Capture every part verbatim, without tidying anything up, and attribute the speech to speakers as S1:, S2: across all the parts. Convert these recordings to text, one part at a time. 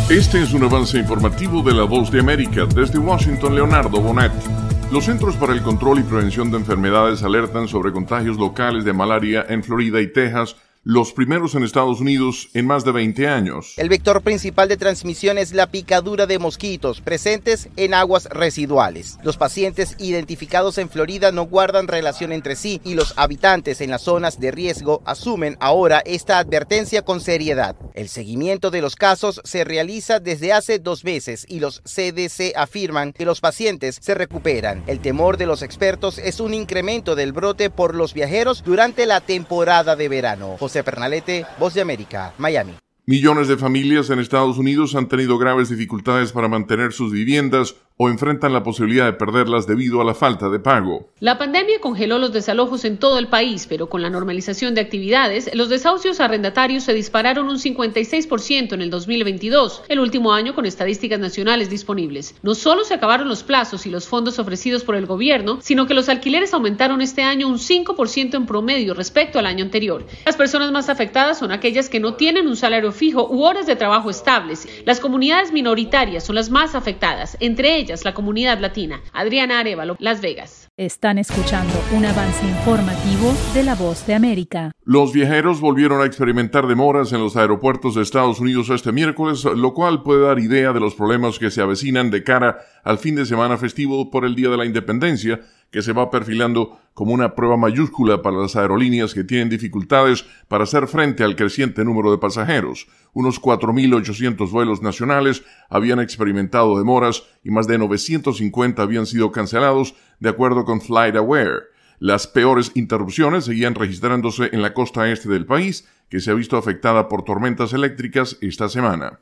S1: Este es un avance informativo de La Voz de América. Desde Washington, Leonardo Bonet. Los Centros para el Control y Prevención de Enfermedades alertan sobre contagios locales de malaria en Florida y Texas, los primeros en Estados Unidos en más de veinte años.
S2: El vector principal de transmisión es la picadura de mosquitos presentes en aguas residuales. Los pacientes identificados en Florida no guardan relación entre sí y los habitantes en las zonas de riesgo asumen ahora esta advertencia con seriedad. El seguimiento de los casos se realiza desde hace dos meses y los C D C afirman que los pacientes se recuperan. El temor de los expertos es un incremento del brote por los viajeros durante la temporada de verano. José Pernalete, Voz de América, Miami.
S1: Millones de familias en Estados Unidos han tenido graves dificultades para mantener sus viviendas o enfrentan la posibilidad de perderlas debido a la falta de pago.
S3: La pandemia congeló los desalojos en todo el país, pero con la normalización de actividades, los desahucios arrendatarios se dispararon un cincuenta y seis por ciento en el dos mil veintidós, el último año con estadísticas nacionales disponibles. No solo se acabaron los plazos y los fondos ofrecidos por el gobierno, sino que los alquileres aumentaron este año un cinco por ciento en promedio respecto al año anterior. Las personas más afectadas son aquellas que no tienen un salario fijo u horas de trabajo estables. Las comunidades minoritarias son las más afectadas, entre ellas la comunidad latina. Adriana Arévalo, Las Vegas.
S4: Están escuchando un avance informativo de La Voz de América.
S1: Los viajeros volvieron a experimentar demoras en los aeropuertos de Estados Unidos este miércoles, lo cual puede dar idea de los problemas que se avecinan de cara al fin de semana festivo por el Día de la Independencia, que se va perfilando como una prueba mayúscula para las aerolíneas que tienen dificultades para hacer frente al creciente número de pasajeros. Unos cuatro mil ochocientos vuelos nacionales habían experimentado demoras y más de novecientos cincuenta habían sido cancelados, de acuerdo con FlightAware. Las peores interrupciones seguían registrándose en la costa este del país, que se ha visto afectada por tormentas eléctricas esta semana.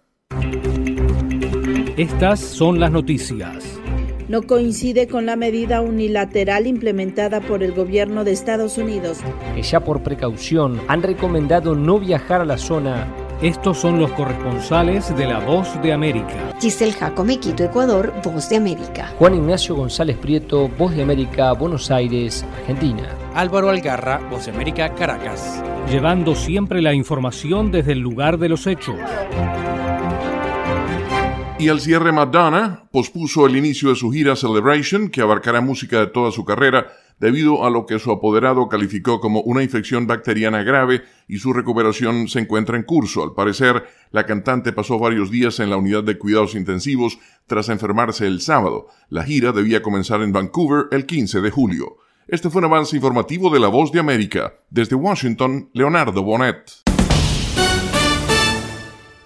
S5: Estas son las noticias.
S6: No coincide con la medida unilateral implementada por el gobierno de Estados Unidos,
S7: que ya por precaución han recomendado no viajar a la zona.
S5: Estos son los corresponsales de La Voz de América.
S8: Giselle Jacome, Quito, Ecuador, Voz de América.
S7: Juan Ignacio González Prieto, Voz de América, Buenos Aires, Argentina.
S9: Álvaro Algarra, Voz de América, Caracas.
S5: Llevando siempre la información desde el lugar de los hechos.
S1: Y al cierre, Madonna pospuso el inicio de su gira Celebration, que abarcará música de toda su carrera, debido a lo que su apoderado calificó como una infección bacteriana grave y su recuperación se encuentra en curso. Al parecer, la cantante pasó varios días en la unidad de cuidados intensivos tras enfermarse el sábado. La gira debía comenzar en Vancouver el quince de julio. Este fue un avance informativo de La Voz de América. Desde Washington, Leonardo Bonet.